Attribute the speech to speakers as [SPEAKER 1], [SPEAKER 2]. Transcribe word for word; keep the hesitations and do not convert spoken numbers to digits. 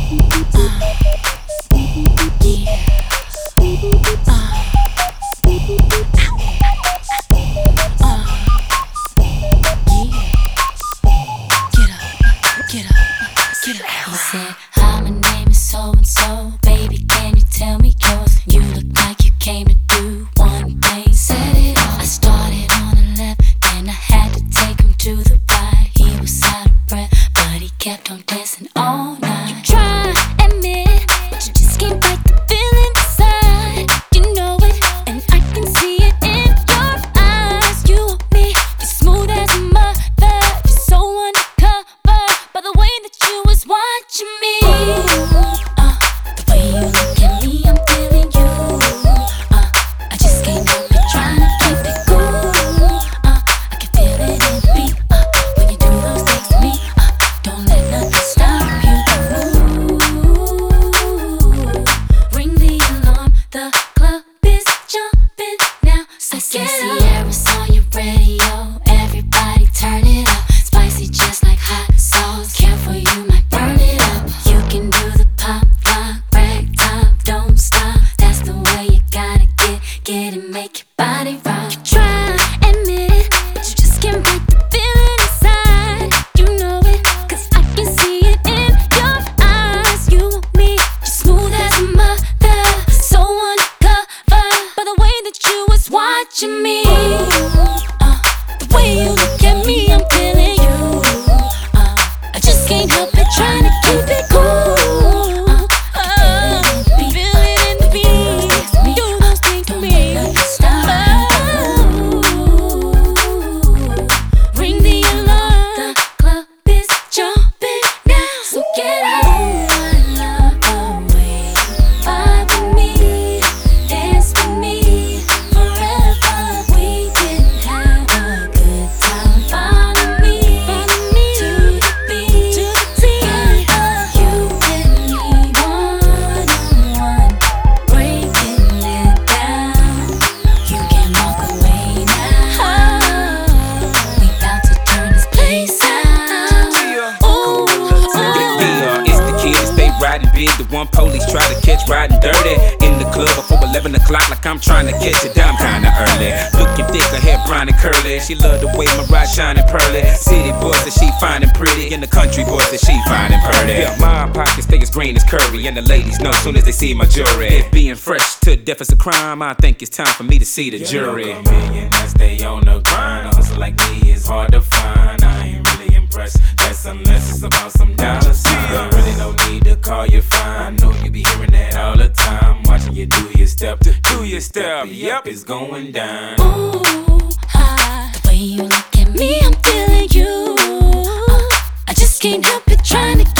[SPEAKER 1] He said, hi, my name is so and so. Baby, can you tell me yours? You look like you came to do one thing. Set it off. I started on the left, then I had to take him to the right. He was out of breath, but he kept on dancing all night. You try, admit, but you just can't fight the feeling inside. You know it, and I can see it in your eyes. You want me, you're smooth as a mother. You're so undercover by the way that you was watching me. Uh, the way you look at me, I'm feeling you. Uh, I just can't help it, trying to keep it cool. Uh, I can feel it in the beat. Uh, when you do those things to me, uh, don't let nothing stop you. Ooh, ring the alarm, the club is jumping now. So get up. Sierra's on your radio, everybody turn it up. Spicy just like hot sauce, careful you might burn it up. You can do the pop, lock, rag top, don't stop. That's the way you gotta get, get and make your body rock. You try, admit it, but you just can't fight the feeling inside. You know it, cause I can see it in your eyes. You want me, you're smooth as a mother, so undercover by the way that you was watching me. Uh, the way you look at me, I'm feeling you. Uh, I just can't help it, trying to keep it cool. Uh, uh, feel it in the beat. Do those things to me. Oh, ring the alarm. The club is jumping now. So get up. I love the way you vibe with me, dance with me forever. We didn't have a good time. Follow me, follow me to the beat, to the beat. You and me one on one, breaking it down. You can walk away now. We about to turn this place out. Ooh,
[SPEAKER 2] Yeah, it's the kid that stay riding big, the one police try to catch riding dirty. In the club before eleven o'clock, like I'm trying to catch it down kinda early. Looking thick, her hair brown and curly. She love the way my ride shining pearly. City boys that she finding pretty, and the country boys that she finding purty. Yeah, my pockets stay as green as curry, and the ladies know soon as they see my jewelry. If being fresh to death is a crime, I think it's time for me to see the jury.
[SPEAKER 3] A million that stay on the grind. A hustle like me is hard to find. I ain't really impressed. That's unless it's about some dollar sign. Really no need to call you fine. I know you be hearing that all the time. Watching you do your step, do your step. Yep, it's going down.
[SPEAKER 1] ooh, ah, the way you look at me, I'm feeling you. Uh, I just can't help it, trying to